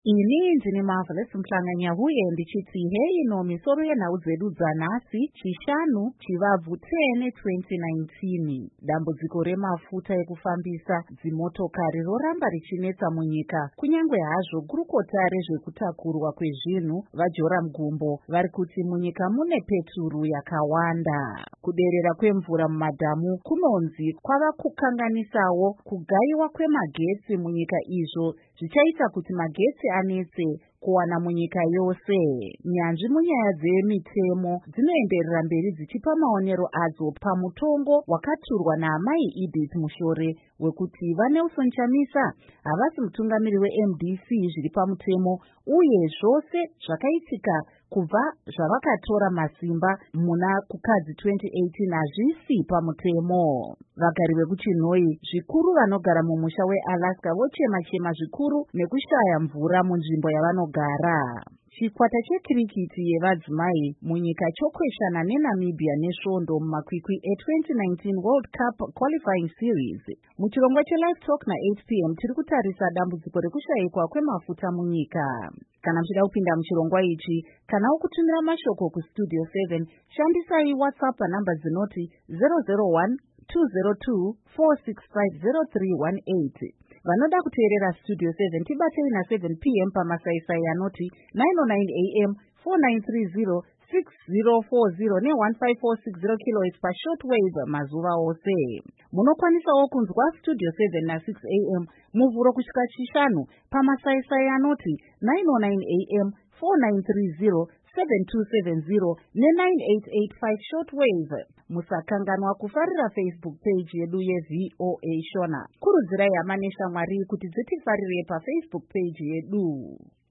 Ini ndini Marvelous Mhlanganya huye ndichiti hei no misoro yenhau dzedu dzanhasi chishanu chivabvu 10 2019. Dambudziko remafuta ekufambisa dzimotokari roramba richinetsa munyika, kunyange hazvo gurukota rezvekutakurwa kwezvinhu vaJoram Gumbo vari kuti munyika mune peturu yakawanda. Kuderera kwemvura mumadhamu kunonzi kwava kukanganisawo kugayiwa kwemagetsi munyika, izvo zvichaita kuti magetsi anetse kuwana munyika yose. Nyanzvi munyaya dzemitemo dzinoenderera mberi dzichipa maonero adzo pamutongo wakaturwa naamai Edith Mushore wekuti vaNelson Chamisa havasi mutungamiri weMDC zviri pamutemo, uye zvose zvakaitika kubva zvavakatora masimba muna kukadzi 2018 hazvisi pamutemo. Vagari vekuChinhoyi zvikuru vanogara mumusha weAlaska vochema-chema zvikuru nekushaya mvura munzvimbo yavanogara. Chikwata chekirikiti yevadzimai munyika chokweshana neNamibia nesvondo mumakwikwi e2019 World Cup Qualifying Series. Muchirongwa cheLive Talk na8 p.m. tiri kutarisa dambudziko rekushayikwa kwemafuta munyika. Kana muchida kupinda muchirongwa ichi, kana kutumira mashoko kustudio 7, shandisai WhatsApp panhamba dzinoti 001 202 465 0318. Vanoda kuteerera studio 7 tibatei na7 p.m. pamasaisai anoti 909 am 4930 6040 ne1540 kHz pashortwave mazuva ose. Munokwanisawo kunzwa studio 7 na6 am muvhuro kusvika chishanu pamasaisai anoti 909 am 4930 7270 ne9885 shortwave. Musakanganwa kufarira Facebook page yedu yeVOA Shona. Kurudzirai hama neshamwari kuti dzitifarire paFacebook page yedu.